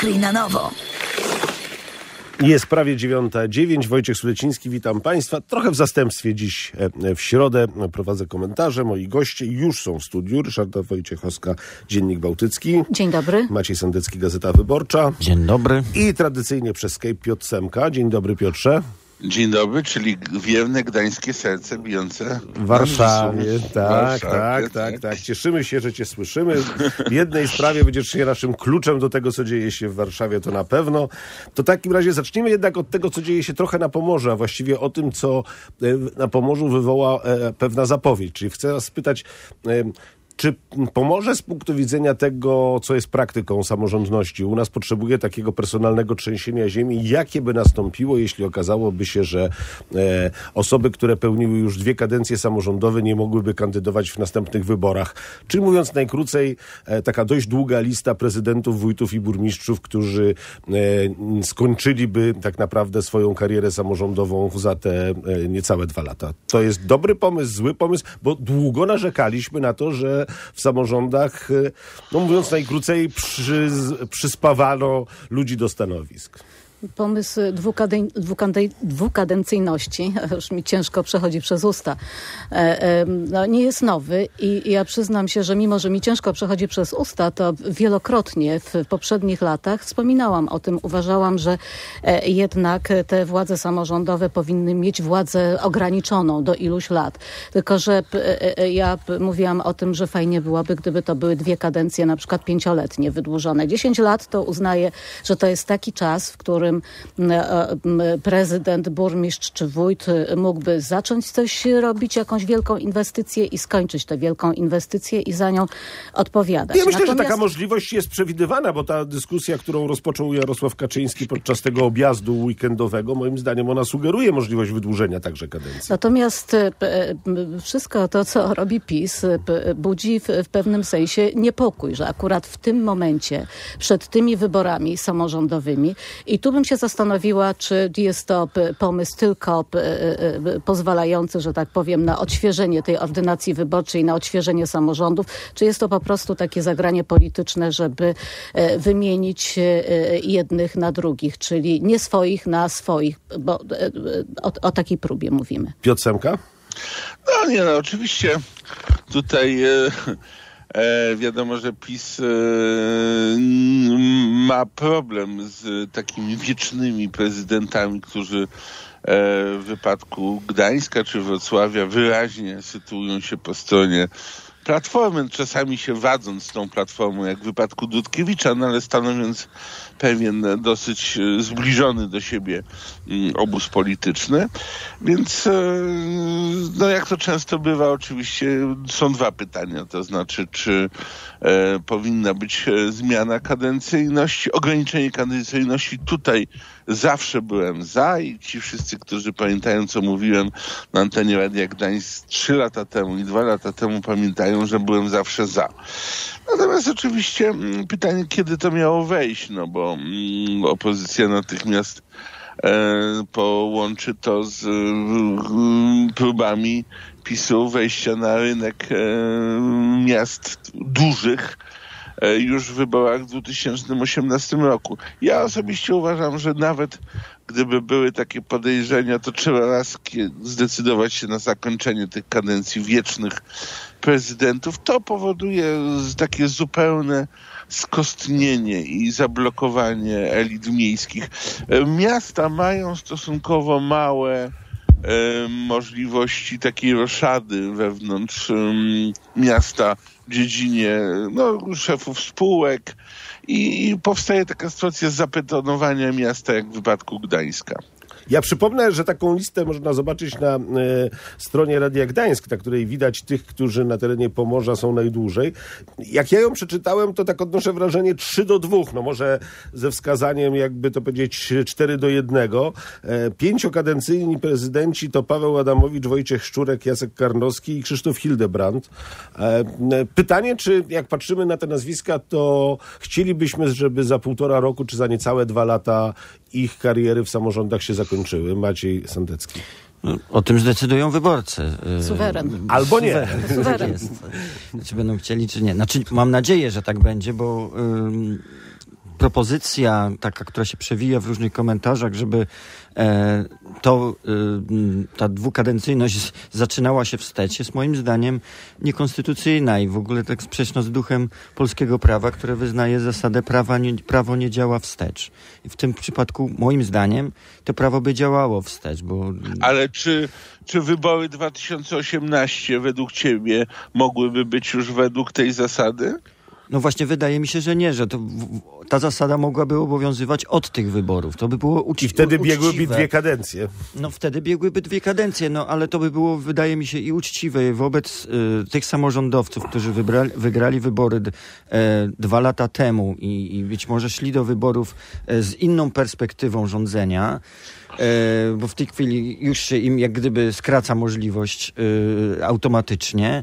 Zacznij na nowo. Jest prawie 9:09. Wojciech Suleciński, witam Państwa. Trochę w zastępstwie dziś w środę prowadzę komentarze. Moi goście już są w studiu. Ryszarda Wojciechowska, Dziennik Bałtycki. Dzień dobry. Maciej Sendecki, Gazeta Wyborcza. Dzień dobry. I tradycyjnie przez Skype Piotr Semka. Dzień dobry, Piotrze. Dzień dobry, czyli wierne gdańskie serce bijące w Warszawie. Tak. Cieszymy się, że Cię słyszymy. W jednej sprawie będziesz naszym kluczem do tego, co dzieje się w Warszawie, to na pewno. To w takim razie zacznijmy jednak od tego, co dzieje się trochę na Pomorzu, a właściwie o tym, co na Pomorzu wywoła pewna zapowiedź. Czyli chcę Was spytać, czy Pomorze z punktu widzenia tego, co jest praktyką samorządności, u nas potrzebuje takiego personalnego trzęsienia ziemi? Jakie by nastąpiło, jeśli okazałoby się, że osoby, które pełniły już 2 kadencje samorządowe, nie mogłyby kandydować w następnych wyborach? Czyli mówiąc najkrócej, taka dość długa lista prezydentów, wójtów i burmistrzów, którzy skończyliby tak naprawdę swoją karierę samorządową za te niecałe 2 lata. To jest dobry pomysł, zły pomysł, bo długo narzekaliśmy na to, że w samorządach, no mówiąc najkrócej, przyspawano ludzi do stanowisk. Pomysł dwukadencyjności, już mi ciężko przechodzi przez usta, nie jest nowy i ja przyznam się, że mimo, że mi ciężko przechodzi przez usta, to wielokrotnie w poprzednich latach wspominałam o tym. Uważałam, że jednak te władze samorządowe powinny mieć władzę ograniczoną do iluś lat. Tylko że ja mówiłam o tym, że fajnie byłoby, gdyby to były 2 kadencje, na przykład 5-letnie, wydłużone. 10 lat to uznaję, że to jest taki czas, w którym prezydent, burmistrz czy wójt mógłby zacząć coś robić, jakąś wielką inwestycję i skończyć tę wielką inwestycję i za nią odpowiadać. Ja myślę, że taka możliwość jest przewidywana, bo ta dyskusja, którą rozpoczął Jarosław Kaczyński podczas tego objazdu weekendowego, moim zdaniem ona sugeruje możliwość wydłużenia także kadencji. Natomiast wszystko to, co robi PiS, budzi w pewnym sensie niepokój, że akurat w tym momencie, przed tymi wyborami samorządowymi, i tu bym się zastanowiła, czy jest to pomysł tylko pozwalający, że tak powiem, na odświeżenie tej ordynacji wyborczej, na odświeżenie samorządów, czy jest to po prostu takie zagranie polityczne, żeby wymienić jednych na drugich, czyli nie swoich na swoich, bo o takiej próbie mówimy. Piotr Semka? No oczywiście tutaj wiadomo, że PiS ma problem z takimi wiecznymi prezydentami, którzy w wypadku Gdańska czy Wrocławia wyraźnie sytuują się po stronie Platformy, czasami się wadząc z tą Platformą, jak w wypadku Dudkiewicza, no ale stanowiąc pewien dosyć zbliżony do siebie obóz polityczny. Więc no jak to często bywa, oczywiście są 2 pytania, to znaczy czy powinna być zmiana kadencyjności, ograniczenie kadencyjności. Tutaj zawsze byłem za i ci wszyscy, którzy pamiętają, co mówiłem na antenie Radia Gdańsk 3 lata temu i 2 lata temu, pamiętają, że byłem zawsze za. Natomiast oczywiście pytanie, kiedy to miało wejść, no bo opozycja natychmiast połączy to z próbami PiS-u wejścia na rynek miast dużych już w wyborach w 2018 roku. Ja osobiście uważam, że nawet gdyby były takie podejrzenia, to trzeba raz zdecydować się na zakończenie tych kadencji wiecznych prezydentów. To powoduje takie zupełne skostnienie i zablokowanie elit miejskich. Miasta mają stosunkowo małe możliwości takiej roszady wewnątrz miasta w dziedzinie szefów spółek i powstaje taka sytuacja zabetonowania miasta jak w wypadku Gdańska. Ja przypomnę, że taką listę można zobaczyć na stronie Radia Gdańsk, na której widać tych, którzy na terenie Pomorza są najdłużej. Jak ja ją przeczytałem, to tak odnoszę wrażenie 3-2. No może ze wskazaniem, jakby to powiedzieć, 4-1. 5-kadencyjni prezydenci to Paweł Adamowicz, Wojciech Szczurek, Jacek Karnowski i Krzysztof Hildebrand. Pytanie, czy jak patrzymy na te nazwiska, to chcielibyśmy, żeby za 1,5 roku, czy za niecałe 2 lata ich kariery w samorządach się zakończyły. Maciej Sendecki. O tym zdecydują wyborcy. Suweren. Albo nie. Suweren. Czy będą chcieli, czy nie. Znaczy, mam nadzieję, że tak będzie, bo propozycja taka, która się przewija w różnych komentarzach, żeby ta dwukadencyjność zaczynała się wstecz, jest moim zdaniem niekonstytucyjna i w ogóle tak sprzeczna z duchem polskiego prawa, które wyznaje zasadę prawo nie działa wstecz. I w tym przypadku, moim zdaniem, to prawo by działało wstecz, bo... Ale czy wybory 2018 według ciebie mogłyby być już według tej zasady? No właśnie wydaje mi się, że nie, że ta zasada mogłaby obowiązywać od tych wyborów. To by było uczciwe. I wtedy biegłyby 2 kadencje. No wtedy biegłyby 2 kadencje, no ale to by było, wydaje mi się, i uczciwe wobec tych samorządowców, którzy wygrali wybory 2 lata temu i być może szli do wyborów z inną perspektywą rządzenia, bo w tej chwili już się im jak gdyby skraca możliwość automatycznie.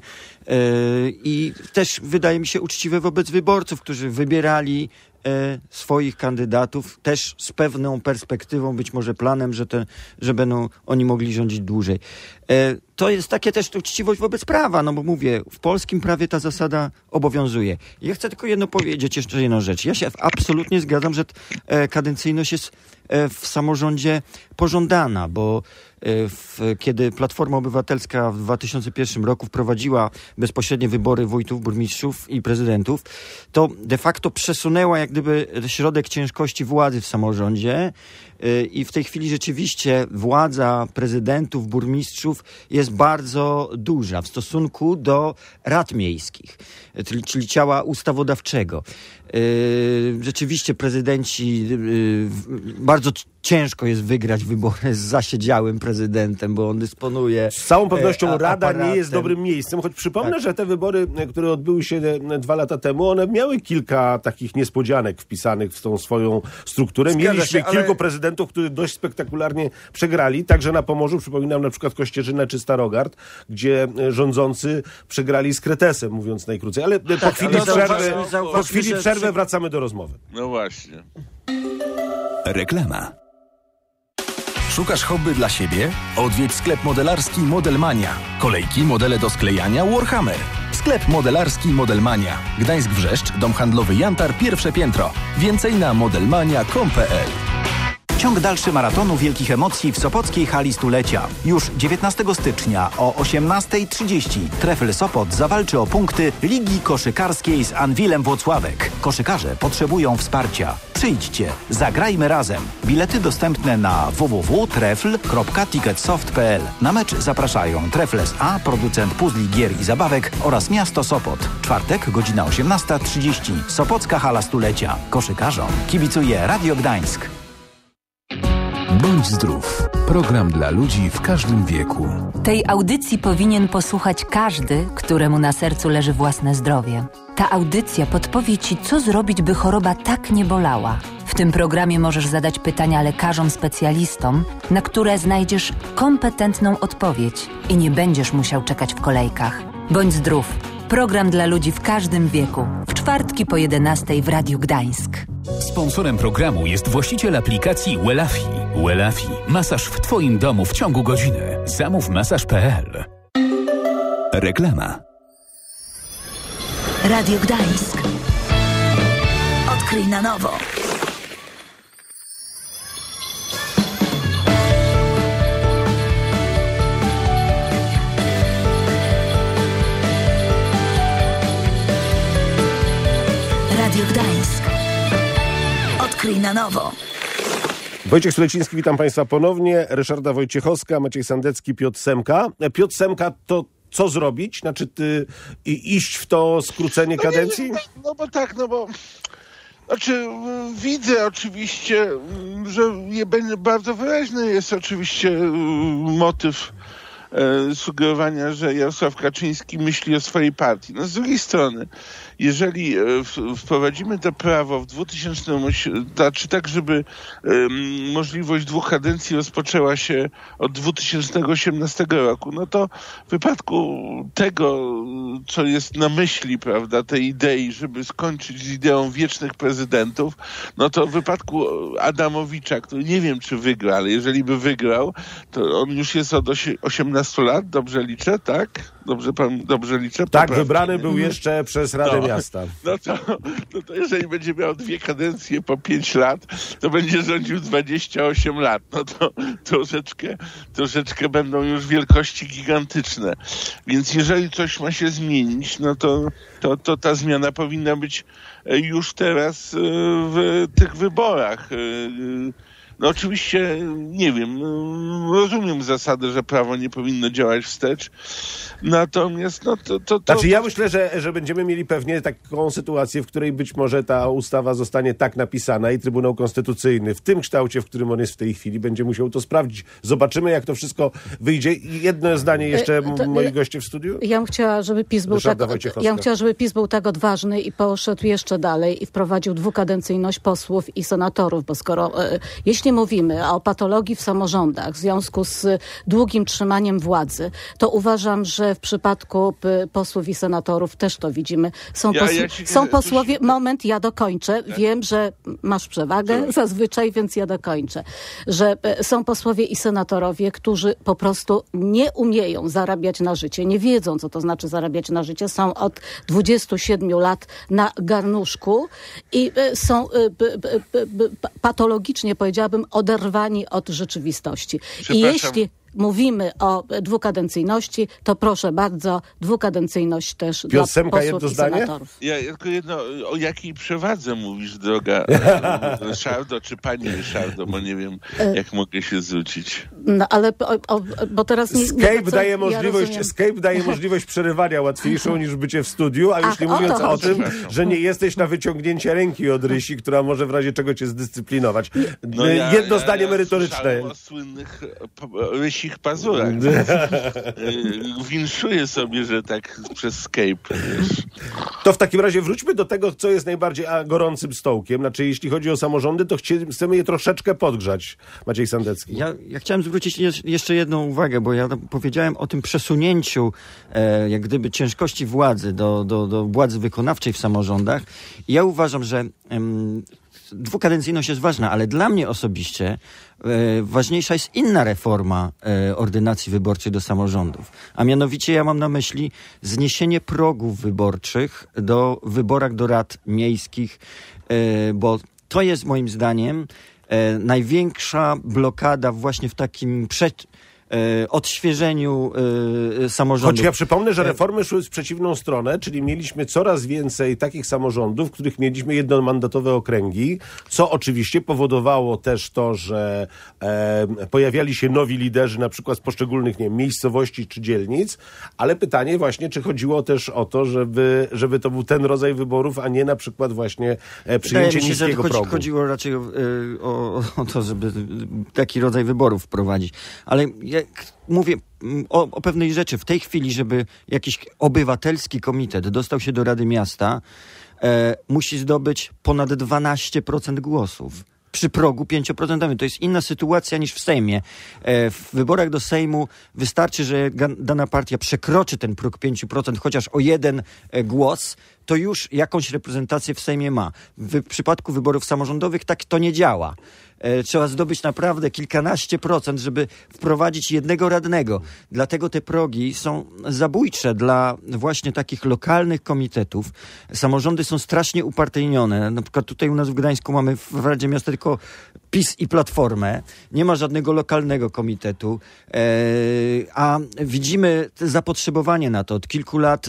I też wydaje mi się uczciwe wobec wyborców, którzy wybierali swoich kandydatów też z pewną perspektywą, być może planem, że będą oni mogli rządzić dłużej. To jest takie też uczciwość wobec prawa, no bo mówię, w polskim prawie ta zasada obowiązuje. Ja chcę tylko jeszcze jedną rzecz. Ja się absolutnie zgadzam, że kadencyjność jest w samorządzie pożądana, bo kiedy Platforma Obywatelska w 2001 roku wprowadziła bezpośrednie wybory wójtów, burmistrzów i prezydentów, to de facto przesunęła jak gdyby środek ciężkości władzy w samorządzie i w tej chwili rzeczywiście władza prezydentów, burmistrzów jest bardzo duża w stosunku do rad miejskich, czyli ciała ustawodawczego. Rzeczywiście prezydenci bardzo ciężko jest wygrać wybory z zasiedziałym prezydentem, bo on dysponuje z całą pewnością Rada aparatem. Nie jest dobrym miejscem, choć przypomnę, że te wybory, które odbyły się 2 lata temu, one miały kilka takich niespodzianek wpisanych w tą swoją strukturę. Mieliśmy kilku prezydentów, którzy dość spektakularnie przegrali, także na Pomorzu, przypominam na przykład Kościerzynę czy Starogard, gdzie rządzący przegrali z Kretesem, mówiąc najkrócej. Ale po chwili przerwy wracamy do rozmowy. No właśnie. Reklama. Szukasz hobby dla siebie? Odwiedź sklep modelarski Modelmania. Kolejki, modele do sklejania Warhammer. Sklep modelarski Modelmania. Gdańsk-Wrzeszcz, dom handlowy Jantar, pierwsze piętro. Więcej na modelmania.com.pl. Ciąg dalszy maratonu wielkich emocji w Sopockiej Hali Stulecia. Już 19 stycznia o 18:30 Trefl Sopot zawalczy o punkty Ligi Koszykarskiej z Anwilem Włocławek. Koszykarze potrzebują wsparcia. Przyjdźcie, zagrajmy razem. Bilety dostępne na www.trefl.ticketsoft.pl. Na mecz zapraszają Trefl S.A., producent puzli, gier i zabawek oraz miasto Sopot. Czwartek, godzina 18:30. Sopocka Hala Stulecia. Koszykarzom kibicuje Radio Gdańsk. Bądź zdrów. Program dla ludzi w każdym wieku. Tej audycji powinien posłuchać każdy, któremu na sercu leży własne zdrowie. Ta audycja podpowie Ci, co zrobić, by choroba tak nie bolała. W tym programie możesz zadać pytania lekarzom, specjalistom, na które znajdziesz kompetentną odpowiedź i nie będziesz musiał czekać w kolejkach. Bądź zdrów. Program dla ludzi w każdym wieku. W czwartki po 11:00 w Radiu Gdańsk. Sponsorem programu jest właściciel aplikacji Welafi. Welafi. Masaż w Twoim domu w ciągu godziny. Zamów masaż.pl. Reklama. Radio Gdańsk. Odkryj na nowo. Radio Gdańsk. Odkryj na nowo. Wojciech Suleciński, witam Państwa ponownie. Ryszarda Wojciechowska, Maciej Sandecki, Piotr Semka. Piotr Semka, to co zrobić? Znaczy iść w to skrócenie kadencji? Znaczy, widzę oczywiście, że bardzo wyraźny jest oczywiście motyw sugerowania, że Jarosław Kaczyński myśli o swojej partii. No z drugiej strony, jeżeli wprowadzimy to prawo w 2008, tak żeby możliwość 2 kadencji rozpoczęła się od 2018 roku, no to w wypadku tego, co jest na myśli, prawda, tej idei, żeby skończyć z ideą wiecznych prezydentów, no to w wypadku Adamowicza, który nie wiem, czy wygra, ale jeżeli by wygrał, to on już jest od 18 15 lat, dobrze liczę, tak? Dobrze liczę? Tak, Poprawnie. wybrany był jeszcze przez Radę Miasta. No to jeżeli będzie miał 2 kadencje po 5 lat, to będzie rządził 28 lat. No to troszeczkę będą już wielkości gigantyczne. Więc jeżeli coś ma się zmienić, no to ta zmiana powinna być już teraz w tych wyborach. No oczywiście, nie wiem, rozumiem zasadę, że prawo nie powinno działać wstecz, natomiast Znaczy ja myślę, że będziemy mieli pewnie taką sytuację, w której być może ta ustawa zostanie tak napisana i Trybunał Konstytucyjny w tym kształcie, w którym on jest w tej chwili, będzie musiał to sprawdzić. Zobaczymy, jak to wszystko wyjdzie. I jedno zdanie jeszcze, moi goście w studiu. Ja bym chciała, żeby PiS był tak odważny i poszedł jeszcze dalej i wprowadził 2-kadencyjność posłów i senatorów, bo skoro jeśli mówimy o patologii w samorządach w związku z długim trzymaniem władzy, to uważam, że w przypadku posłów i senatorów też to widzimy. Są posłowie... Moment, ja dokończę. Wiem, że masz przewagę zazwyczaj, więc ja dokończę. Że są posłowie i senatorowie, którzy po prostu nie umieją zarabiać na życie, nie wiedzą, co to znaczy zarabiać na życie. Są od 27 lat na garnuszku i są patologicznie, powiedziałabym, oderwani od rzeczywistości. I jeśli mówimy o 2-kadencyjności, to proszę bardzo, 2-kadencyjność też dla posłów i senatorów. Ja tylko jedno, o jakiej przewadze mówisz, droga Ryszardo, czy pani Ryszardo, bo nie wiem, jak mogę się zwrócić. No ale, bo teraz... Skype daje możliwość przerywania łatwiejszą niż bycie w studiu, a już nie mówiąc o tym, że nie jesteś na wyciągnięcie ręki od Rysi, która może w razie czego cię zdyscyplinować. Jedno zdanie merytoryczne. Ja o słynnych Rysich pazurach. Winszuję sobie, że tak przez Skype. Wiesz. To w takim razie wróćmy do tego, co jest najbardziej gorącym stołkiem. Znaczy, jeśli chodzi o samorządy, to chcemy je troszeczkę podgrzać. Maciej Sandecki. Ja chciałem zwrócić jeszcze jedną uwagę, bo ja powiedziałem o tym przesunięciu jak gdyby ciężkości władzy do władzy wykonawczej w samorządach. I ja uważam, że 2-kadencyjność jest ważna, ale dla mnie osobiście ważniejsza jest inna reforma ordynacji wyborczej do samorządów. A mianowicie ja mam na myśli zniesienie progów wyborczych w wyborach do rad miejskich, bo to jest moim zdaniem największa blokada właśnie w takim odświeżeniu samorządów. Choć ja przypomnę, że reformy szły w przeciwną stronę, czyli mieliśmy coraz więcej takich samorządów, w których mieliśmy jednomandatowe okręgi, co oczywiście powodowało też to, że pojawiali się nowi liderzy, na przykład z poszczególnych miejscowości czy dzielnic, ale pytanie właśnie, czy chodziło też o to, żeby to był ten rodzaj wyborów, a nie na przykład właśnie przyjęcie niskiego progu. Chodziło raczej o to, żeby taki rodzaj wyborów wprowadzić. Ale jak mówię o pewnej rzeczy, w tej chwili, żeby jakiś obywatelski komitet dostał się do Rady Miasta, musi zdobyć ponad 12% głosów. Przy progu 5%. To jest inna sytuacja niż w Sejmie. W wyborach do Sejmu wystarczy, że dana partia przekroczy ten próg 5%, chociaż o 1 głos, to już jakąś reprezentację w Sejmie ma. W przypadku wyborów samorządowych tak to nie działa. Trzeba zdobyć naprawdę kilkanaście procent, żeby wprowadzić jednego radnego. Dlatego te progi są zabójcze dla właśnie takich lokalnych komitetów. Samorządy są strasznie upartyjnione. Na przykład tutaj u nas w Gdańsku mamy w Radzie Miasta tylko PiS i Platformę. Nie ma żadnego lokalnego komitetu. A widzimy zapotrzebowanie na to. Od kilku lat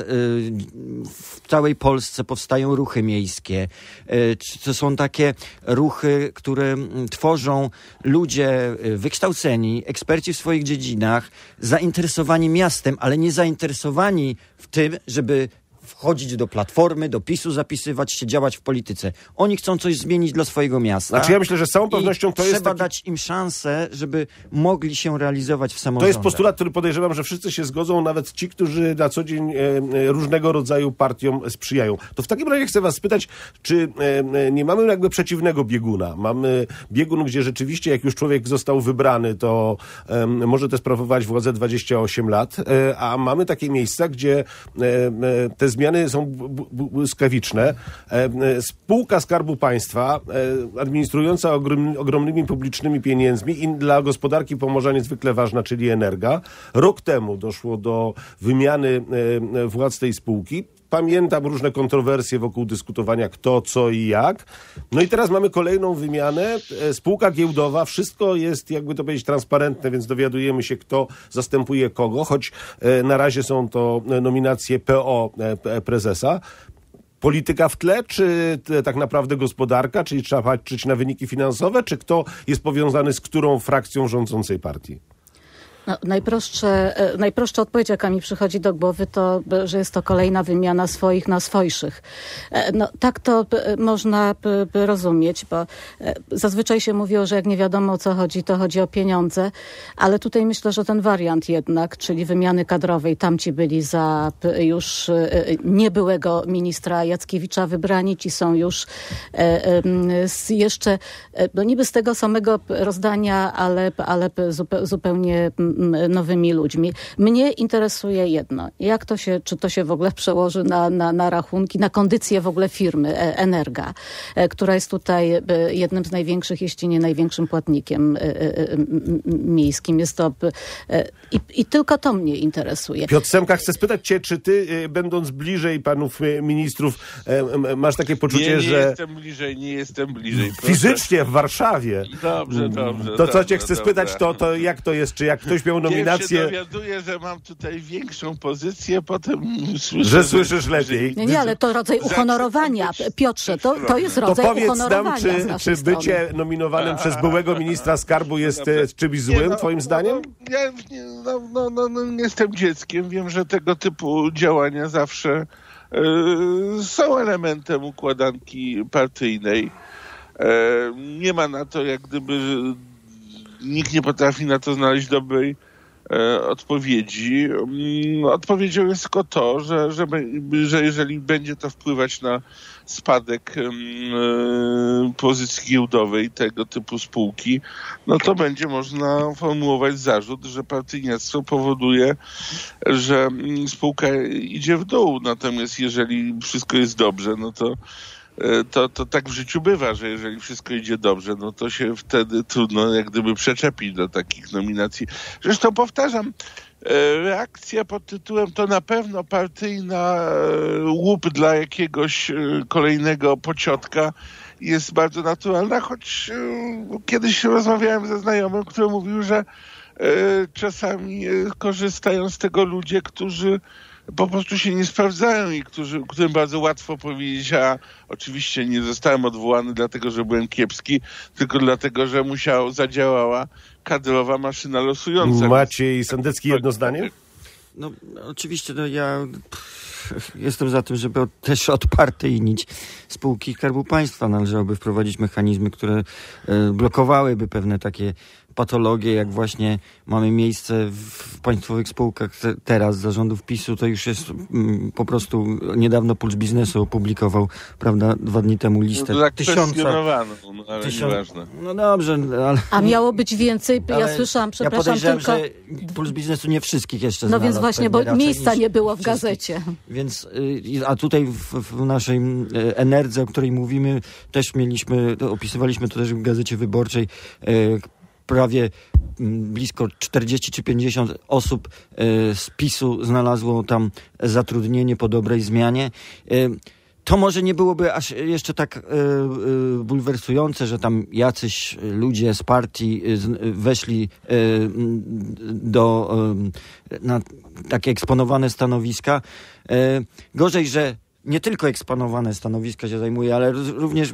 w całej Polsce powstają ruchy miejskie. To są takie ruchy, które tworzą ludzie wykształceni, eksperci w swoich dziedzinach, zainteresowani miastem, ale nie zainteresowani w tym, żeby wchodzić do Platformy, do PiS-u zapisywać się, działać w polityce. Oni chcą coś zmienić dla swojego miasta. Znaczy ja myślę, że z całą pewnością to jest trzeba dać im szansę, żeby mogli się realizować w samorządach. To jest postulat, który podejrzewam, że wszyscy się zgodzą, nawet ci, którzy na co dzień różnego rodzaju partiom sprzyjają. To w takim razie chcę was spytać, czy nie mamy jakby przeciwnego bieguna? Mamy biegun, gdzie rzeczywiście jak już człowiek został wybrany, to może też sprawować władzę 28 lat, a mamy takie miejsca, gdzie te zmiany są błyskawiczne. Spółka Skarbu Państwa, administrująca ogromnymi publicznymi pieniędzmi i dla gospodarki Pomorza niezwykle ważna, czyli Energa. Rok temu doszło do wymiany władz tej spółki. Pamiętam różne kontrowersje wokół dyskutowania kto, co i jak. No i teraz mamy kolejną wymianę. Spółka giełdowa, wszystko jest, jakby to powiedzieć, transparentne, więc dowiadujemy się, kto zastępuje kogo, choć na razie są to nominacje PO prezesa. Polityka w tle, czy tak naprawdę gospodarka, czyli trzeba patrzeć na wyniki finansowe, czy kto jest powiązany z którą frakcją rządzącej partii? No, najprostsza odpowiedź, jaka mi przychodzi do głowy, to, że jest to kolejna wymiana swoich na swojszych. No, tak to można rozumieć, bo zazwyczaj się mówiło, że jak nie wiadomo o co chodzi, to chodzi o pieniądze, ale tutaj myślę, że ten wariant jednak, czyli wymiany kadrowej, tamci byli za już niebyłego ministra Jackiewicza wybrani, ci są już jeszcze no niby z tego samego rozdania, ale zupełnie nowymi ludźmi. Mnie interesuje jedno. Czy to się w ogóle przełoży na rachunki, na kondycję w ogóle firmy Energa, która jest tutaj jednym z największych, jeśli nie największym płatnikiem miejskim. Jest to i tylko to mnie interesuje. Piotr Semka, chcę spytać cię, czy ty, będąc bliżej panów ministrów, masz takie poczucie, że... Nie jestem bliżej. Fizycznie w Warszawie. Dobrze. To co cię chcę spytać, to jak to jest? Czy jak ktoś miał nominację... Ja się dowiaduję, że mam tutaj większą pozycję, potem słyszę... Że słyszysz lepiej. Nie, ale to rodzaj uhonorowania. Piotrze, to jest rodzaj uhonorowania. To powiedz nam, czy bycie nominowanym przez byłego ministra skarbu jest czymś złym, twoim zdaniem? Ja nie jestem dzieckiem. Wiem, że tego typu działania zawsze są elementem układanki partyjnej. Nie ma na to, jak gdyby nikt nie potrafi na to znaleźć dobrej odpowiedzi. Odpowiedzią jest tylko to, że jeżeli będzie to wpływać na spadek pozycji giełdowej tego typu spółki, no to będzie można formułować zarzut, że partyjnictwo powoduje, że spółka idzie w dół. Natomiast jeżeli wszystko jest dobrze, no to tak w życiu bywa, że jeżeli wszystko idzie dobrze, no to się wtedy trudno jak gdyby przyczepić do takich nominacji. Zresztą powtarzam, reakcja pod tytułem to na pewno partyjna łup dla jakiegoś kolejnego pociotka jest bardzo naturalna, choć kiedyś rozmawiałem ze znajomym, który mówił, że czasami korzystają z tego ludzie, którzy po prostu się nie sprawdzają i którym bardzo łatwo powiedzieć, a oczywiście nie zostałem odwołany dlatego, że byłem kiepski, tylko dlatego, że zadziałała kadrowa maszyna losująca. Maciej Sendecki, jedno zdanie? No oczywiście, ja jestem za tym, żeby też odpartyjnić spółki Skarbu Państwa. Należałoby wprowadzić mechanizmy, które blokowałyby pewne takie patologie, jak właśnie mamy miejsce w państwowych spółkach teraz zarządów PiS-u, to już jest po prostu niedawno Puls Biznesu opublikował, prawda, 2 dni temu listę. No, ale nieważne. No dobrze, ale... A miało być więcej, ja słyszałam, przepraszam, ja tylko... że Puls Biznesu nie wszystkich jeszcze znalazł. No więc właśnie, bo miejsca nie było w gazecie. Więc, a tutaj w naszej Enerdze, o której mówimy, też opisywaliśmy to też w Gazecie Wyborczej, prawie blisko 40 czy 50 osób z PiS-u znalazło tam zatrudnienie po dobrej zmianie. To może nie byłoby aż jeszcze tak bulwersujące, że tam jacyś ludzie z partii weszli na takie eksponowane stanowiska. Gorzej, że nie tylko eksponowane stanowiska się zajmuje, ale również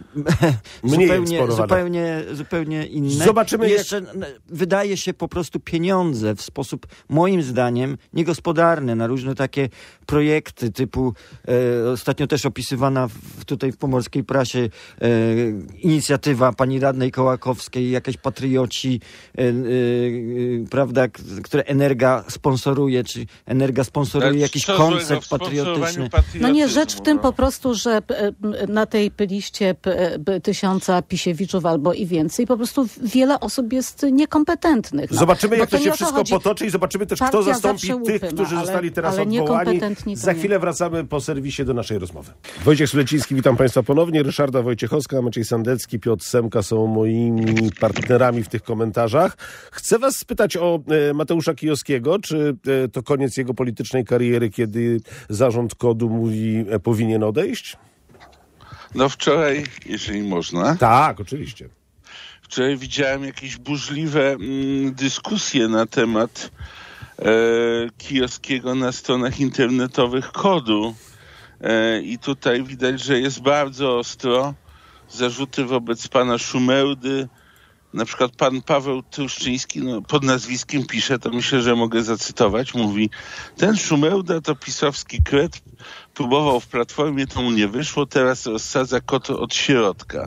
zupełnie inne. Zobaczymy, jeszcze wydaje się po prostu pieniądze w sposób, moim zdaniem, niegospodarny na różne takie projekty typu ostatnio też opisywana tutaj w pomorskiej prasie inicjatywa pani radnej Kołakowskiej, jakieś patrioci, prawda, które Energa sponsoruje, czy Energa sponsoruje jakiś koncept patriotyczny. No nie, rzecz tym po prostu, że na tej liście 1000 Pisiewiczów albo i więcej, po prostu wiele osób jest niekompetentnych. No. Zobaczymy, jak to się nie o wszystko chodzi. potoczy i zobaczymy też, kto Partia zastąpi zawsze tych, łupy, którzy zostali teraz ale odwołani. niekompetentni to Za nie. chwilę wracamy po serwisie do naszej rozmowy. Wojciech Suleciński, witam Państwa ponownie. Ryszarda Wojciechowska, Maciej Sandecki, Piotr Semka są moimi partnerami w tych komentarzach. Chcę was spytać o Mateusza Kijowskiego. Czy to koniec jego politycznej kariery, kiedy zarząd KOD-u mówi, powinien odejść? No wczoraj, jeżeli można. Tak, oczywiście. Wczoraj widziałem jakieś burzliwe dyskusje na temat Kijowskiego na stronach internetowych KOD-u. I tutaj widać, że jest bardzo ostro. Zarzuty wobec pana Szumeudy. Na przykład pan Paweł Truszczyński, pod nazwiskiem pisze, to myślę, że mogę zacytować, mówi: ten Szumeuda to pisowski kret, próbował w Platformie, to mu nie wyszło, teraz rozsadza kot od środka.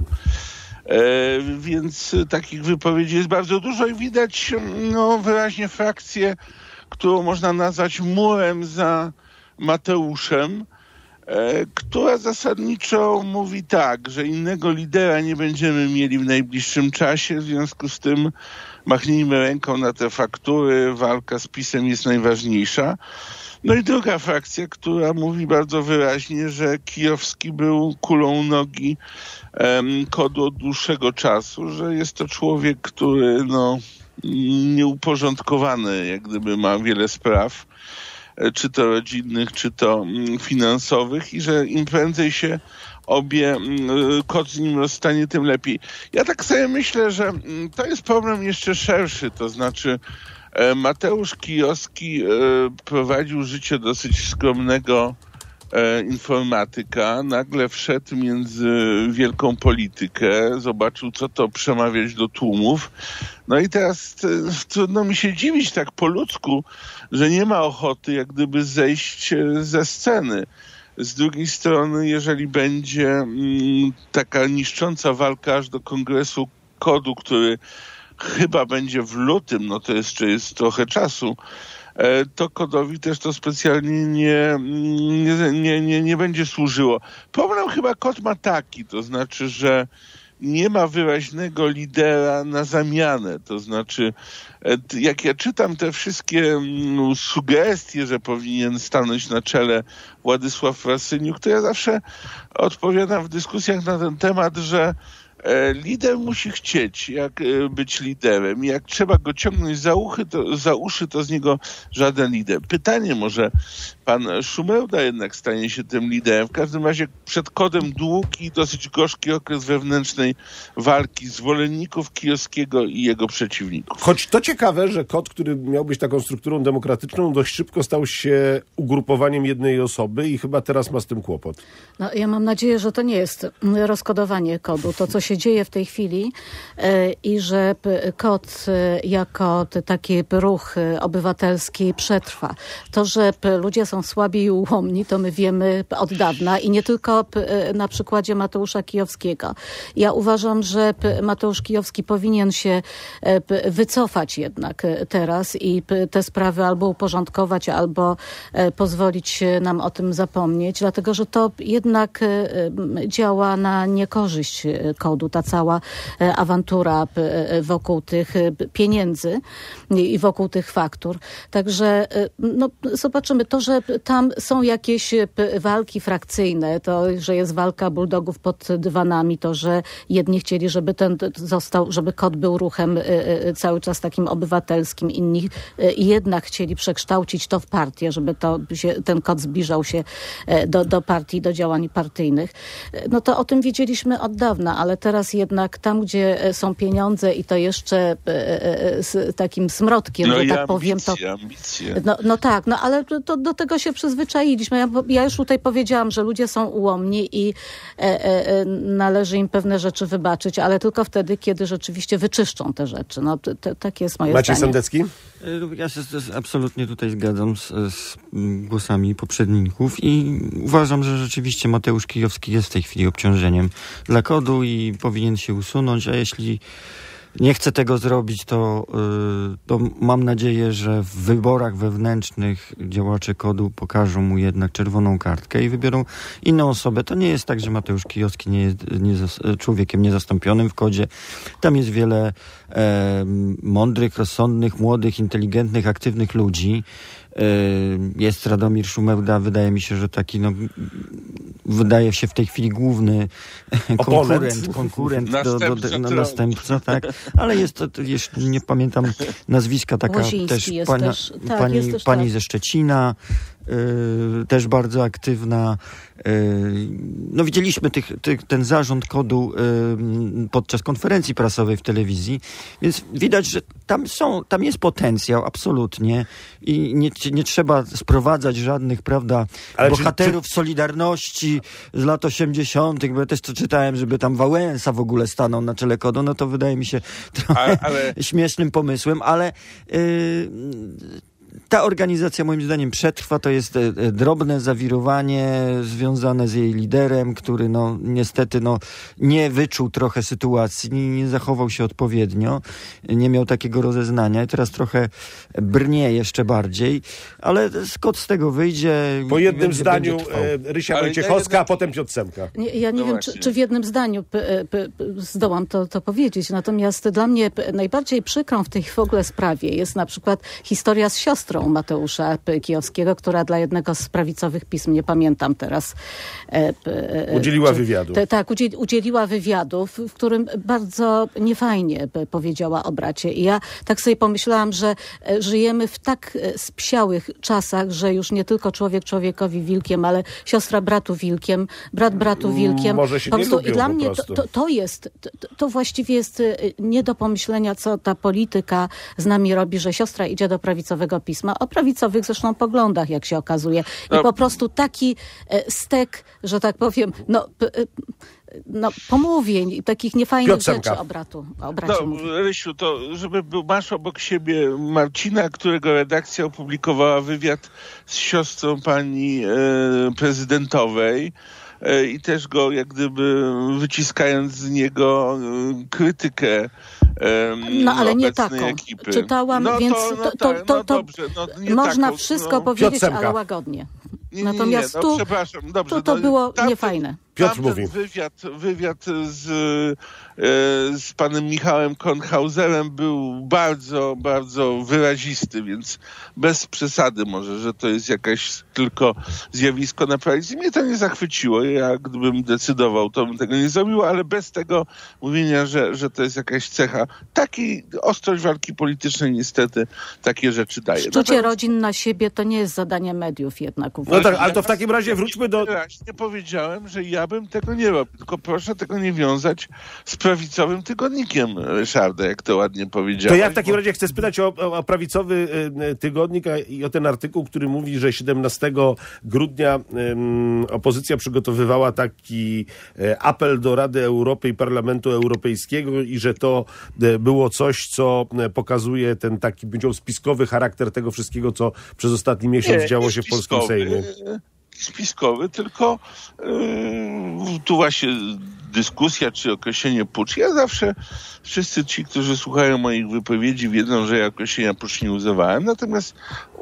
Więc takich wypowiedzi jest bardzo dużo i widać wyraźnie frakcję, którą można nazwać murem za Mateuszem, która zasadniczo mówi tak, że innego lidera nie będziemy mieli w najbliższym czasie, w związku z tym machnijmy ręką na te faktury, walka z PiS-em jest najważniejsza. No i druga frakcja, która mówi bardzo wyraźnie, że Kijowski był kulą nogi KOD-u od dłuższego czasu, że jest to człowiek, który nieuporządkowany, jak gdyby ma wiele spraw, czy to rodzinnych, czy to finansowych, i że im prędzej się KOD z nim rozstanie, tym lepiej. Ja tak sobie myślę, że to jest problem jeszcze szerszy, to znaczy Mateusz Kijowski prowadził życie dosyć skromnego informatyka, nagle wszedł między wielką politykę, zobaczył, co to przemawiać do tłumów. No i teraz trudno mi się dziwić tak po ludzku, że nie ma ochoty jak gdyby zejść ze sceny. Z drugiej strony, jeżeli będzie taka niszcząca walka aż do kongresu KOD-u, który chyba będzie w lutym, to jeszcze jest trochę czasu, to KOD-owi też to specjalnie nie będzie służyło. Problem chyba KOD ma taki, to znaczy, że nie ma wyraźnego lidera na zamianę. To znaczy, jak ja czytam te wszystkie sugestie, że powinien stanąć na czele Władysław Frasyniuk, to ja zawsze odpowiadam w dyskusjach na ten temat, że lider musi chcieć być liderem. Jak trzeba go ciągnąć za uszy, to z niego żaden lider. Pytanie, może pan Szumeuda jednak stanie się tym liderem. W każdym razie przed KOD-em długi, dosyć gorzki okres wewnętrznej walki zwolenników Kijowskiego i jego przeciwników. Choć to ciekawe, że KOD, który miał być taką strukturą demokratyczną, dość szybko stał się ugrupowaniem jednej osoby i chyba teraz ma z tym kłopot. Ja mam nadzieję, że to nie jest rozkodowanie KOD-u, to co się dzieje w tej chwili i że KOD jako taki ruch obywatelski przetrwa. To, że ludzie są słabi i ułomni, to my wiemy od dawna i nie tylko na przykładzie Mateusza Kijowskiego. Ja uważam, że Mateusz Kijowski powinien się wycofać jednak teraz i te sprawy albo uporządkować, albo pozwolić nam o tym zapomnieć, dlatego że to jednak działa na niekorzyść KOD-u, ta cała awantura wokół tych pieniędzy i wokół tych faktur. Także zobaczymy. To, że tam są jakieś walki frakcyjne, to, że jest walka bulldogów pod dywanami, to, że jedni chcieli, żeby żeby KOD był ruchem cały czas takim obywatelskim, inni jednak chcieli przekształcić to w partię, żeby ten KOD zbliżał się do partii, do działań partyjnych. To o tym wiedzieliśmy od dawna, ale teraz jednak tam, gdzie są pieniądze i to jeszcze z takim smrodkiem, że tak powiem, to... Ambicje. Tak, ale to do tego się przyzwyczailiśmy. Ja już tutaj powiedziałam, że ludzie są ułomni i należy im pewne rzeczy wybaczyć, ale tylko wtedy, kiedy rzeczywiście wyczyszczą te rzeczy. Tak jest moje Maciej zdanie. Sandecki? Ja się absolutnie tutaj zgadzam z głosami poprzedników i uważam, że rzeczywiście Mateusz Kijowski jest w tej chwili obciążeniem dla KOD-u i powinien się usunąć, a jeśli nie chce tego zrobić, to mam nadzieję, że w wyborach wewnętrznych działacze KOD-u pokażą mu jednak czerwoną kartkę i wybiorą inną osobę. To nie jest tak, że Mateusz Kijowski nie jest człowiekiem niezastąpionym w KOD-zie. Tam jest wiele mądrych, rozsądnych, młodych, inteligentnych, aktywnych ludzi. Jest Radomir Szumewda, wydaje mi się, że taki, wydaje się w tej chwili główny konkurent do następca, tak. Ale jest to, jeśli nie pamiętam nazwiska, taka też pani ze Szczecina, też bardzo aktywna. Widzieliśmy ten zarząd KOD-u podczas konferencji prasowej w telewizji, więc widać, że tam jest potencjał, absolutnie, i nie trzeba sprowadzać żadnych, prawda, bohaterów Solidarności z lat 80., bo ja też to czytałem, żeby tam Wałęsa w ogóle stanął na czele KOD-u, no to wydaje mi się trochę śmiesznym pomysłem, ale ta organizacja moim zdaniem przetrwa, to jest drobne zawirowanie związane z jej liderem, który niestety nie wyczuł trochę sytuacji, nie zachował się odpowiednio, nie miał takiego rozeznania i teraz trochę brnie jeszcze bardziej, ale Scott z tego wyjdzie. Po jednym zdaniu Rysia Wojciechowska, a potem Piotr Semka. Ja nie wiem, czy w jednym zdaniu zdołam to powiedzieć, natomiast dla mnie najbardziej przykrą w tej w ogóle sprawie jest na przykład historia z siostrą Mateusza Kijowskiego, która dla jednego z prawicowych pism, nie pamiętam teraz... udzieliła wywiadu. Udzieliła wywiadu, w którym bardzo niefajnie powiedziała o bracie. I ja tak sobie pomyślałam, że żyjemy w tak spsiałych czasach, że już nie tylko człowiek człowiekowi wilkiem, ale siostra bratu wilkiem, brat bratu wilkiem. Może się nie lubią. I dla mnie to właściwie jest nie do pomyślenia, co ta polityka z nami robi, że siostra idzie do prawicowego pisma, o prawicowych zresztą poglądach, jak się okazuje. I po prostu taki stek, że tak powiem, pomówień, takich niefajnych rzeczy o bracie mówi. Rysiu, to żeby masz obok siebie Marcina, którego redakcja opublikowała wywiad z siostrą pani prezydentowej, i też go jak gdyby wyciskając z niego krytykę ale nie taką. Ekipy. Czytałam, więc dobrze, nie można taką, wszystko powiedzieć, ale łagodnie. Natomiast przepraszam, dobrze, to było niefajne. Piotr mówi. Wywiad z panem Michałem Kornhauserem był bardzo, bardzo wyrazisty, więc bez przesady może, że to jest jakaś tylko zjawisko na prawicy. Mnie to nie zachwyciło. Ja gdybym decydował, to bym tego nie zrobił, ale bez tego mówienia, że to jest jakaś cecha. Takiej ostrość walki politycznej niestety takie rzeczy daje. Szczucie rodzin na siebie to nie jest zadanie mediów jednak. Ale to w takim razie wróćmy do... Nie powiedziałem, że ja bym tego nie robił, tylko proszę tego nie wiązać z prawicowym tygodnikiem Ryszarda, jak to ładnie powiedziałeś. To ja w takim razie chcę spytać o prawicowy tygodnik i o ten artykuł, który mówi, że 17 grudnia opozycja przygotowywała taki apel do Rady Europy i Parlamentu Europejskiego i że to było coś, co pokazuje ten taki, bym powiedział, spiskowy charakter tego wszystkiego, co przez ostatni miesiąc działo się w polskim Sejmie. Spiskowy, tylko tu właśnie dyskusja czy określenie pucz. Ja zawsze, wszyscy ci, którzy słuchają moich wypowiedzi, wiedzą, że ja określenia pucz nie używałem. Natomiast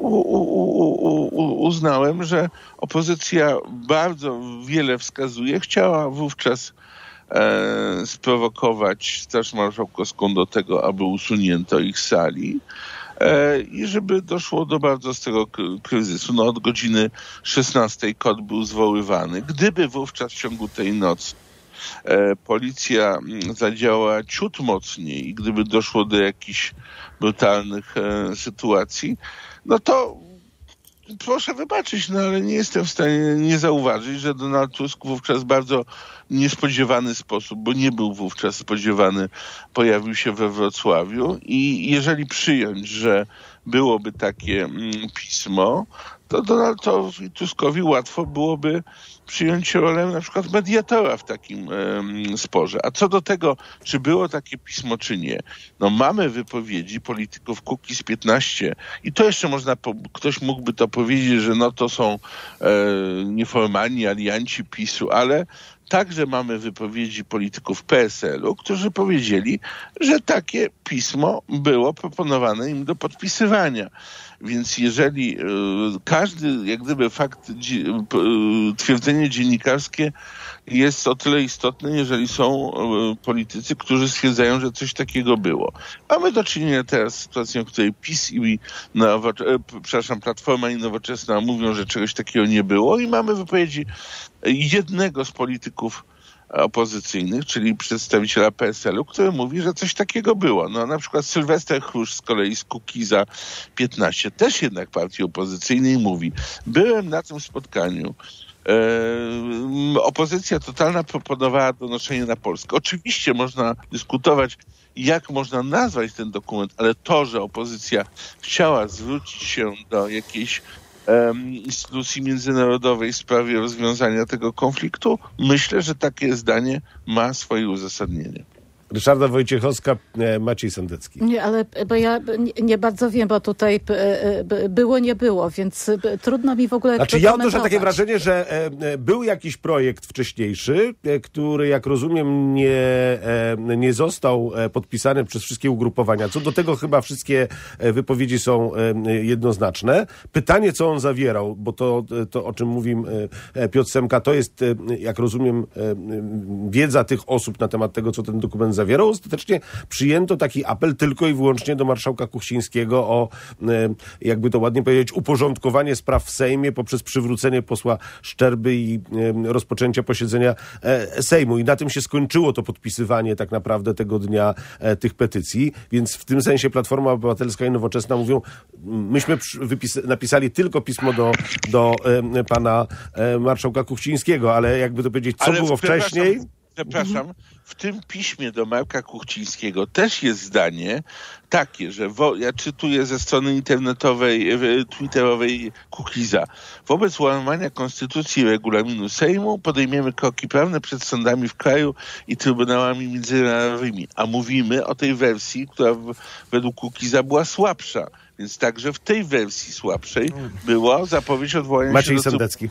uznałem, że opozycja bardzo wiele wskazuje. Chciała wówczas sprowokować Straż Marszałkowską do tego, aby usunięto ich z sali. I żeby doszło do bardzo ostrego kryzysu. Od godziny 16 KOD był zwoływany. Gdyby wówczas w ciągu tej nocy policja zadziałała ciut mocniej i gdyby doszło do jakichś brutalnych sytuacji, to proszę wybaczyć, ale nie jestem w stanie nie zauważyć, że Donald Tusk wówczas w bardzo niespodziewany sposób, bo nie był wówczas spodziewany, pojawił się we Wrocławiu i jeżeli przyjąć, że byłoby takie pismo, to Donaldowi Tuskowi łatwo byłoby przyjąć rolę na przykład mediatora w takim sporze. A co do tego, czy było takie pismo, czy nie, mamy wypowiedzi polityków Kukiz 15 i to jeszcze ktoś mógłby to powiedzieć, że to są nieformalni alianci PiS-u, ale Także mamy wypowiedzi polityków PSL-u, którzy powiedzieli, że takie pismo było proponowane im do podpisywania. Więc jeżeli każdy, jak gdyby twierdzenie dziennikarskie jest o tyle istotne, jeżeli są politycy, którzy stwierdzają, że coś takiego było. Mamy do czynienia teraz z sytuacją, w której PiS i Platforma i Nowoczesna mówią, że czegoś takiego nie było i mamy wypowiedzi jednego z polityków opozycyjnych, czyli przedstawiciela PSL-u, który mówi, że coś takiego było. No, na przykład Sylwester Chrusz z kolei z Kukiza 15, też jednak partii opozycyjnej, mówi: byłem na tym spotkaniu. Opozycja totalna proponowała donoszenie na Polskę. Oczywiście można dyskutować, jak można nazwać ten dokument, ale to, że opozycja chciała zwrócić się do jakiejś instytucji międzynarodowej w sprawie rozwiązania tego konfliktu, myślę, że takie zdanie ma swoje uzasadnienie. Ryszarda Wojciechowska, Maciej Sendecki. Nie, ale bo ja nie bardzo wiem, bo tutaj było, nie było, więc trudno mi w ogóle Znaczy ja odnoszę takie wrażenie, że był jakiś projekt wcześniejszy, który, jak rozumiem, nie został podpisany przez wszystkie ugrupowania. Co do tego chyba wszystkie wypowiedzi są jednoznaczne. Pytanie, co on zawierał, bo to o czym mówi Piotr Semka, to jest, jak rozumiem, wiedza tych osób na temat tego, co ten dokument zawierał. Ostatecznie przyjęto taki apel tylko i wyłącznie do marszałka Kuchcińskiego o, jakby to ładnie powiedzieć, uporządkowanie spraw w Sejmie poprzez przywrócenie posła Szczerby i rozpoczęcie posiedzenia Sejmu. I na tym się skończyło to podpisywanie tak naprawdę tego dnia tych petycji. Więc w tym sensie Platforma Obywatelska i Nowoczesna mówią, myśmy napisali tylko pismo do pana marszałka Kuchcińskiego, ale jakby to powiedzieć, co było wcześniej... Przepraszam, w tym piśmie do Marka Kuchcińskiego też jest zdanie takie, że ja czytuję ze strony internetowej, twitterowej Kukiza. Wobec łamania konstytucji i regulaminu Sejmu podejmiemy kroki prawne przed sądami w kraju i trybunałami międzynarodowymi. A mówimy o tej wersji, która według Kukiza była słabsza. Więc także w tej wersji słabszej była zapowiedź odwołania Maciej Sendecki.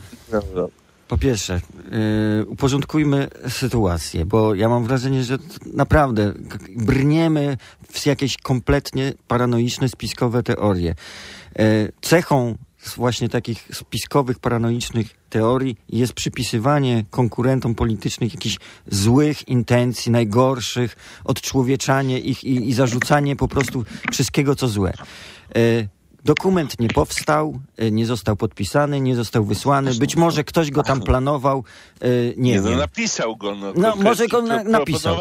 Po pierwsze, uporządkujmy sytuację, bo ja mam wrażenie, że naprawdę brniemy w jakieś kompletnie paranoiczne, spiskowe teorie. Cechą właśnie takich spiskowych, paranoicznych teorii jest przypisywanie konkurentom politycznym jakichś złych intencji, najgorszych, odczłowieczanie ich i zarzucanie po prostu wszystkiego, co złe. Dokument nie powstał, nie został podpisany, nie został wysłany. Być może ktoś go tam planował, nie wiem. No napisał go. No może go napisał.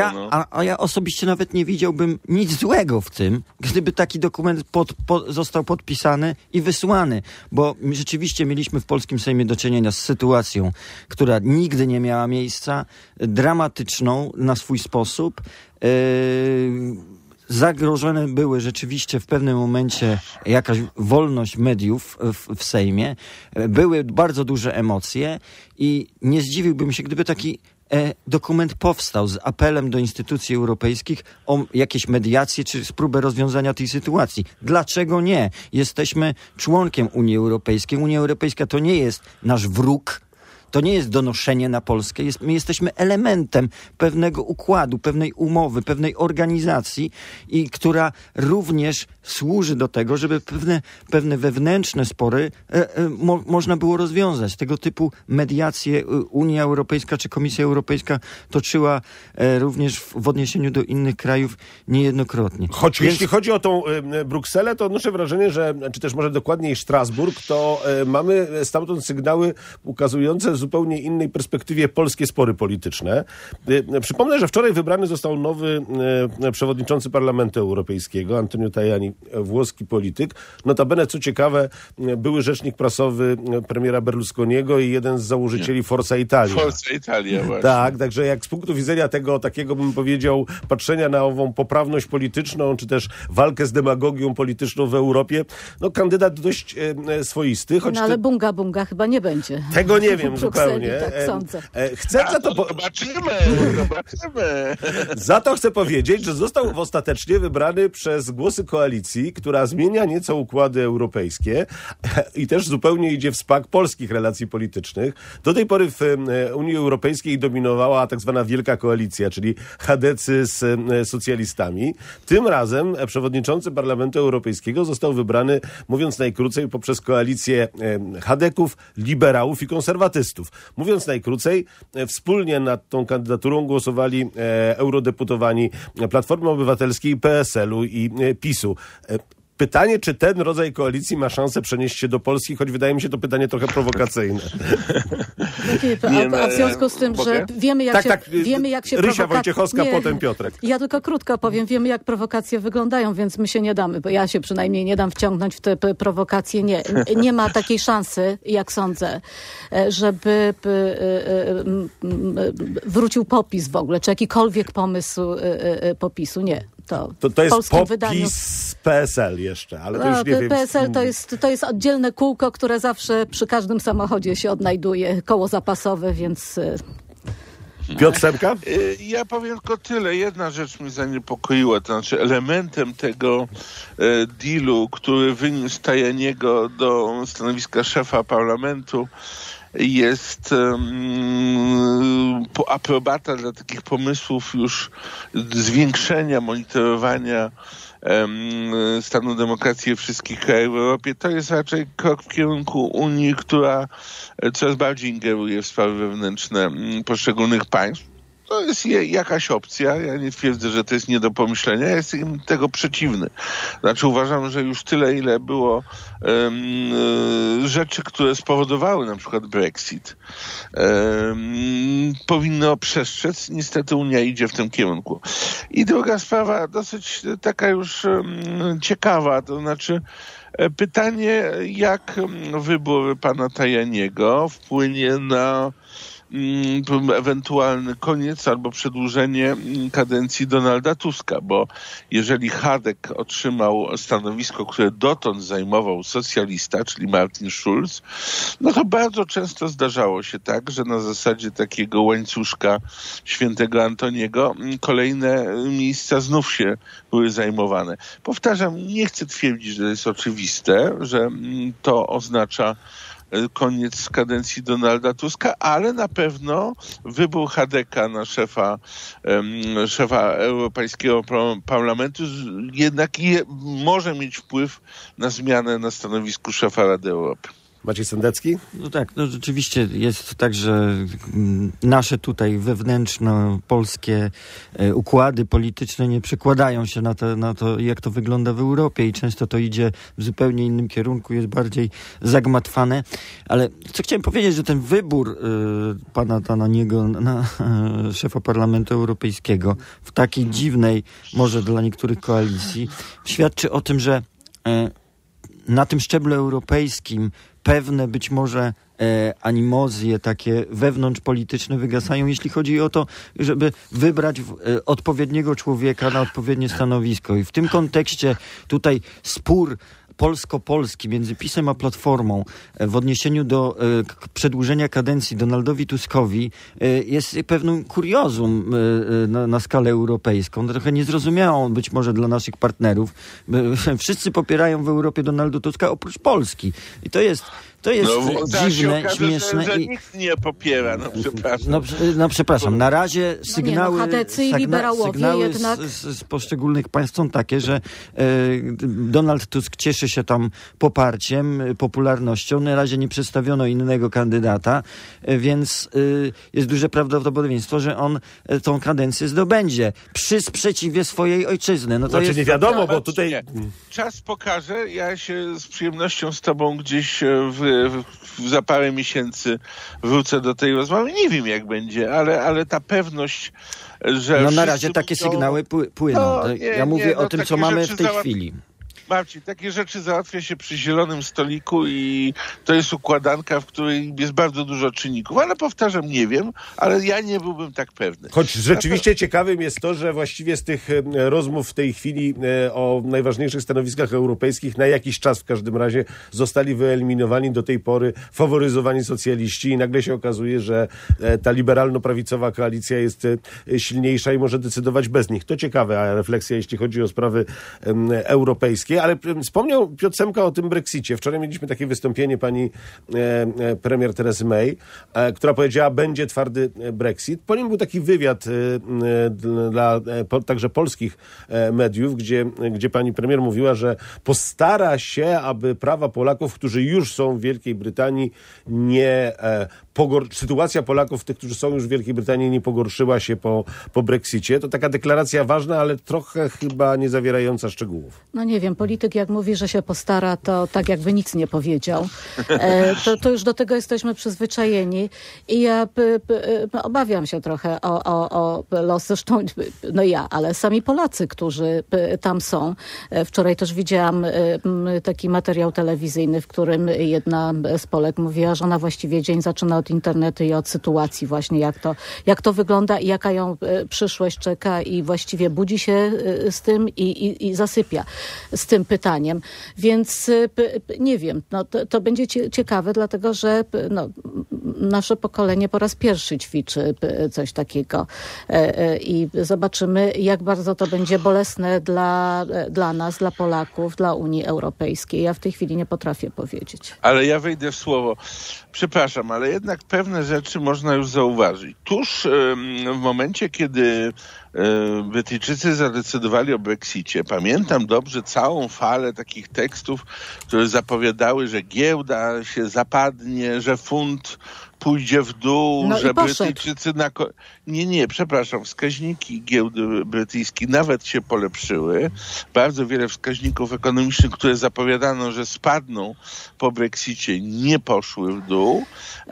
Ja osobiście nawet nie widziałbym nic złego w tym, gdyby taki dokument został podpisany i wysłany. Bo rzeczywiście mieliśmy w polskim Sejmie do czynienia z sytuacją, która nigdy nie miała miejsca, dramatyczną na swój sposób. Zagrożone były rzeczywiście w pewnym momencie jakaś wolność mediów w Sejmie. Były bardzo duże emocje i nie zdziwiłbym się, gdyby taki dokument powstał z apelem do instytucji europejskich o jakieś mediacje czy próbę rozwiązania tej sytuacji. Dlaczego nie? Jesteśmy członkiem Unii Europejskiej. Unia Europejska to nie jest nasz wróg. To nie jest donoszenie na Polskę. My jesteśmy elementem pewnego układu, pewnej umowy, pewnej organizacji, i która również służy do tego, żeby pewne wewnętrzne spory można było rozwiązać. Tego typu mediacje Unia Europejska czy Komisja Europejska toczyła również w odniesieniu do innych krajów niejednokrotnie. Jeśli chodzi o tą Brukselę, to odnoszę wrażenie, że, czy też może dokładniej Strasburg, to mamy stamtąd sygnały ukazujące w zupełnie innej perspektywie polskie spory polityczne. Przypomnę, że wczoraj wybrany został nowy przewodniczący Parlamentu Europejskiego, Antonio Tajani, włoski polityk. Notabene, co ciekawe, były rzecznik prasowy premiera Berlusconiego i jeden z założycieli Forza Italia. Forza Italia, właśnie. Tak, także jak z punktu widzenia tego takiego, bym powiedział, patrzenia na ową poprawność polityczną, czy też walkę z demagogią polityczną w Europie, no kandydat dość swoisty. Choć ale bunga chyba nie będzie. Tego nie wiem. zupełnie. Tak sądzę. Chcę za to Zobaczymy. Za to chcę powiedzieć, że został ostatecznie wybrany przez głosy koalicji, która zmienia nieco układy europejskie i też zupełnie idzie w spak polskich relacji politycznych. Do tej pory w Unii Europejskiej dominowała tak zwana Wielka Koalicja, czyli chadecy z socjalistami. Tym razem przewodniczący Parlamentu Europejskiego został wybrany, mówiąc najkrócej, poprzez koalicję chadeków, liberałów i konserwatystów. Mówiąc najkrócej, wspólnie nad tą kandydaturą głosowali eurodeputowani Platformy Obywatelskiej, PSL-u i PiS-u. Pytanie, czy ten rodzaj koalicji ma szansę przenieść się do Polski, choć wydaje mi się to pytanie trochę prowokacyjne. A w związku z tym, że wiemy jak się Rysia Wojciechowska, potem Piotrek. Ja tylko krótko powiem, wiemy jak prowokacje wyglądają, więc my się nie damy, bo ja się przynajmniej nie dam wciągnąć w te prowokacje. Nie ma takiej szansy, jak sądzę, żeby wrócił popis w ogóle, czy jakikolwiek pomysł popisu. Nie. To jest popis PSL jeszcze, ale to już nie wiem. PSL to jest oddzielne kółko, które zawsze przy każdym samochodzie się odnajduje, koło zapasowe, więc... Piotr Semka? Ja powiem tylko tyle. Jedna rzecz mnie zaniepokoiła, to znaczy elementem tego dealu, który wyniósł Tajaniego do stanowiska szefa parlamentu, jest aprobata dla takich pomysłów już zwiększenia monitorowania stanu demokracji we wszystkich krajach w Europie. To jest raczej krok w kierunku Unii, która coraz bardziej ingeruje w sprawy wewnętrzne poszczególnych państw. To jest jakaś opcja. Ja nie twierdzę, że to jest nie do pomyślenia. Ja jestem tego przeciwny. Znaczy uważam, że już tyle, ile było rzeczy, które spowodowały na przykład Brexit, powinno przestrzec. Niestety Unia idzie w tym kierunku. I druga sprawa, dosyć taka już ciekawa, to znaczy pytanie, jak wybór pana Tajaniego wpłynie na ewentualny koniec albo przedłużenie kadencji Donalda Tuska, bo jeżeli Hadek otrzymał stanowisko, które dotąd zajmował socjalista, czyli Martin Schulz, no to bardzo często zdarzało się tak, że na zasadzie takiego łańcuszka świętego Antoniego kolejne miejsca znów się były zajmowane. Powtarzam, nie chcę twierdzić, że to jest oczywiste, że to oznacza koniec kadencji Donalda Tuska, ale na pewno wybór Hadeka na szefa Europejskiego Parlamentu jednak może mieć wpływ na zmianę na stanowisku szefa Rady Europy. Maciej Sendecki? No tak, rzeczywiście jest tak, że nasze tutaj wewnętrzno polskie układy polityczne nie przekładają się na to, jak to wygląda w Europie i często to idzie w zupełnie innym kierunku, jest bardziej zagmatwane. Ale co chciałem powiedzieć, że ten wybór pana Tajaniego na szefa Parlamentu Europejskiego w takiej dziwnej, może dla niektórych koalicji, świadczy o tym, że na tym szczeblu europejskim pewne być może animozje takie wewnątrzpolityczne wygasają, jeśli chodzi o to, żeby wybrać odpowiedniego człowieka na odpowiednie stanowisko. I w tym kontekście tutaj spór polsko-polski między PiS-em a Platformą w odniesieniu do przedłużenia kadencji Donaldowi Tuskowi jest pewnym kuriozum na skalę europejską. Trochę niezrozumiałą być może dla naszych partnerów. Wszyscy popierają w Europie Donalda Tuska oprócz Polski. I to jest dziwne, śmieszne. Że nikt nie popiera, przepraszam. Przepraszam. Na razie sygnały, jednak z poszczególnych państw są takie, że Donald Tusk cieszy się tam poparciem, popularnością. Na razie nie przedstawiono innego kandydata, więc jest duże prawdopodobieństwo, że on tą kadencję zdobędzie przy sprzeciwie swojej ojczyzny. No to znaczy jest nie wiadomo, bo tutaj... Czas pokaże. Ja się z przyjemnością z tobą gdzieś za parę miesięcy wrócę do tej rozmowy. Nie wiem, jak będzie, ale ta pewność, że... No na razie takie sygnały płyną. Ja mówię o tym, co mamy w tej chwili. Marcin, takie rzeczy załatwia się przy zielonym stoliku i to jest układanka, w której jest bardzo dużo czynników. Ale powtarzam, nie wiem, ale ja nie byłbym tak pewny. Choć rzeczywiście ciekawym jest to, że właściwie z tych rozmów w tej chwili o najważniejszych stanowiskach europejskich na jakiś czas w każdym razie zostali wyeliminowani do tej pory faworyzowani socjaliści i nagle się okazuje, że ta liberalno-prawicowa koalicja jest silniejsza i może decydować bez nich. To ciekawa refleksja, jeśli chodzi o sprawy europejskie, ale wspomniał Piotr Semka o tym Brexicie. Wczoraj mieliśmy takie wystąpienie pani premier Teresy May, która powiedziała, będzie twardy Brexit. Po nim był taki wywiad dla także polskich mediów, gdzie pani premier mówiła, że postara się, aby prawa Polaków, którzy już są w Wielkiej Brytanii, sytuacja Polaków, tych, którzy są już w Wielkiej Brytanii, nie pogorszyła się po Brexicie. To taka deklaracja ważna, ale trochę chyba nie zawierająca szczegółów. No nie wiem, polityk jak mówi, że się postara, to tak jakby nic nie powiedział. To już do tego jesteśmy przyzwyczajeni i ja obawiam się trochę o los, zresztą no ja, ale sami Polacy, którzy tam są. Wczoraj też widziałam taki materiał telewizyjny, w którym jedna z Polek mówiła, że ona właściwie dzień zaczyna od internetu i od sytuacji właśnie, jak to wygląda i jaka ją przyszłość czeka i właściwie budzi się z tym i zasypia z tym pytaniem. Więc nie wiem, no to będzie ciekawe, dlatego że nasze pokolenie po raz pierwszy ćwiczy coś takiego i zobaczymy, jak bardzo to będzie bolesne dla nas, dla Polaków, dla Unii Europejskiej. Ja w tej chwili nie potrafię powiedzieć. Ale ja wejdę w słowo. Przepraszam, ale jednak pewne rzeczy można już zauważyć. Tuż w momencie, kiedy Brytyjczycy zadecydowali o Brexicie, pamiętam dobrze całą falę takich tekstów, które zapowiadały, że giełda się zapadnie, że funt pójdzie w dół, że Brytyjczycy przepraszam, wskaźniki giełdy brytyjskiej nawet się polepszyły. Bardzo wiele wskaźników ekonomicznych, które zapowiadano, że spadną po Brexicie, nie poszły w dół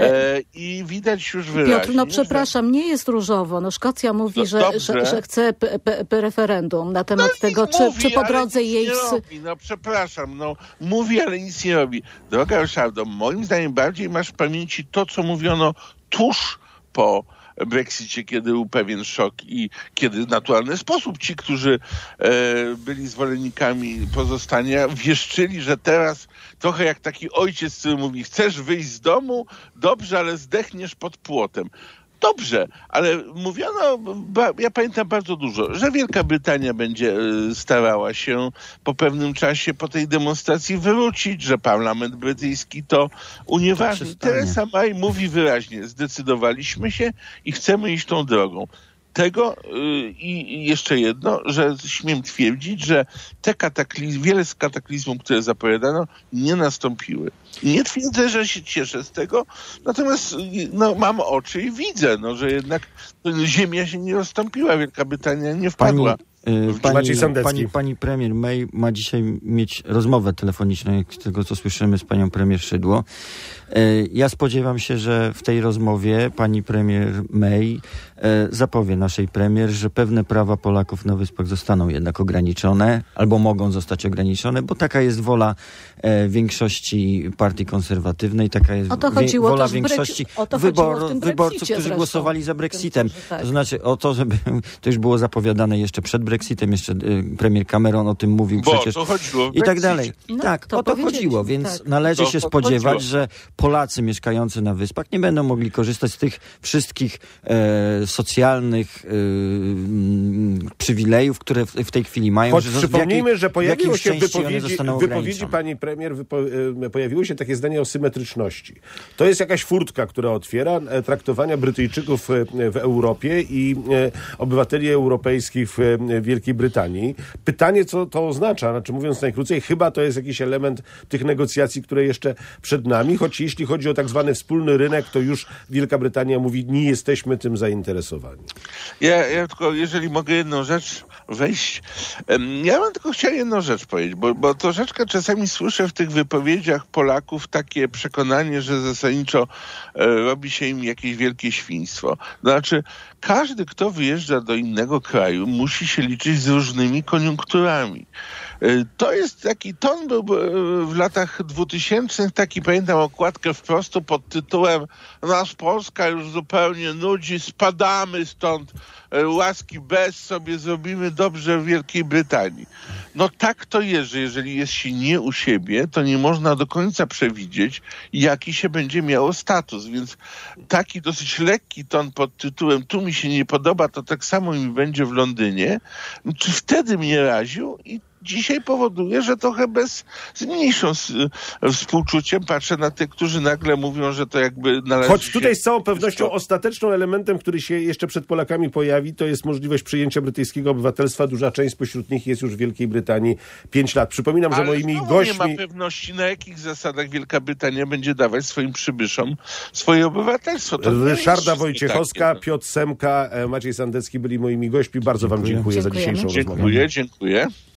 i widać już wyraźnie. Piotr, przepraszam, nie jest różowo. Szkocja mówi, że chce referendum na temat tego, czy po drodze jej... Przepraszam, mówi, ale nic nie robi. Droga Ryszardo, moim zdaniem bardziej masz w pamięci to, co mówiono tuż po Brexicie, kiedy był pewien szok i kiedy w naturalny sposób ci, którzy byli zwolennikami pozostania, wieszczyli, że teraz trochę jak taki ojciec, który mówi, chcesz wyjść z domu? Dobrze, ale zdechniesz pod płotem. Dobrze, ale mówiono, ja pamiętam bardzo dużo, że Wielka Brytania będzie starała się po pewnym czasie po tej demonstracji wrócić, że parlament brytyjski to unieważni. Theresa May mówi wyraźnie, zdecydowaliśmy się i chcemy iść tą drogą. Tego i jeszcze jedno, że śmiem twierdzić, że wiele z kataklizmów, które zapowiadano, nie nastąpiły. Nie twierdzę, że się cieszę z tego, natomiast mam oczy i widzę, że jednak ziemia się nie rozstąpiła, Wielka Brytania nie wpadła. Pani premier May ma dzisiaj mieć rozmowę telefoniczną, z tego co słyszymy, z panią premier Szydło. Ja spodziewam się, że w tej rozmowie pani premier May zapowie naszej premier, że pewne prawa Polaków na Wyspach zostaną jednak ograniczone, albo mogą zostać ograniczone, bo taka jest wola większości partii konserwatywnej, taka jest wola większości wyborców, którzy głosowali za Brexitem. Tak. To znaczy o to, żeby to już było zapowiadane jeszcze przed Brexitem, jeszcze premier Cameron o tym mówił przecież. To chodziło i tak dalej. Tak, to o to chodziło, więc tak. należy się spodziewać, że Polacy mieszkający na Wyspach nie będą mogli korzystać z tych wszystkich socjalnych przywilejów, które w tej chwili mają. Choć przypomnijmy, że pojawiło się w wypowiedzi pani premier pojawiło się takie zdanie o symetryczności. To jest jakaś furtka, która otwiera traktowania Brytyjczyków w Europie i obywateli europejskich w Wielkiej Brytanii. Pytanie, co to oznacza? Znaczy, mówiąc najkrócej, chyba to jest jakiś element tych negocjacji, które jeszcze przed nami, choć jeśli chodzi o tak zwany wspólny rynek, to już Wielka Brytania mówi, nie jesteśmy tym zainteresowani. Ja tylko, jeżeli mogę jedną rzecz wejść. Ja bym tylko chciał jedną rzecz powiedzieć, bo troszeczkę czasami słyszę w tych wypowiedziach Polaków takie przekonanie, że zasadniczo robi się im jakieś wielkie świństwo. Znaczy, każdy, kto wyjeżdża do innego kraju, musi się liczyć z różnymi koniunkturami. To jest taki ton, był w latach 2000, taki pamiętam okładkę wprost pod tytułem "Nas Polska już zupełnie nudzi, spadamy stąd, łaski bez, sobie zrobimy dobrze w Wielkiej Brytanii". No tak to jest, że jeżeli jest się nie u siebie, to nie można do końca przewidzieć, jaki się będzie miało status, więc taki dosyć lekki ton pod tytułem "tu mi się nie podoba, to tak samo mi będzie w Londynie", wtedy mnie raził i dzisiaj powoduje, że trochę z mniejszym współczuciem patrzę na tych, którzy nagle mówią, że to jakby należy Choć tutaj z całą pewnością ostateczną elementem, który się jeszcze przed Polakami pojawi, to jest możliwość przyjęcia brytyjskiego obywatelstwa. Duża część spośród nich jest już w Wielkiej Brytanii 5 lat. Przypominam, że moimi gośćmi... nie ma pewności, na jakich zasadach Wielka Brytania będzie dawać swoim przybyszom swoje obywatelstwo. Ryszarda Wojciechowska, Piotr Semka, Maciej Sandecki byli moimi gośćmi. Bardzo wam dziękuję za dzisiejszą rozmowę. Dziękuję.